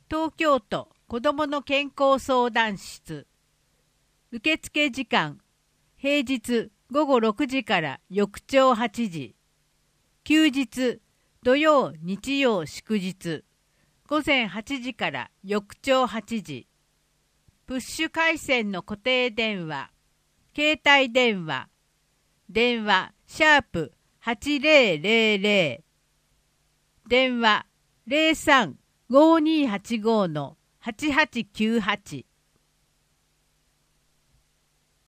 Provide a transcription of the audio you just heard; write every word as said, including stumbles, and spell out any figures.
東京都子どもの健康相談室。受付時間、平日ごごろくじから翌朝はちじ。休日、土曜、日曜、祝日、ごぜんはちじから翌朝はちじ。プッシュ回線の固定電話、携帯電話、電話、シャープはちぜろぜろぜろ、電話ゼロさんごーにーはちごーのはちはちきゅうはち。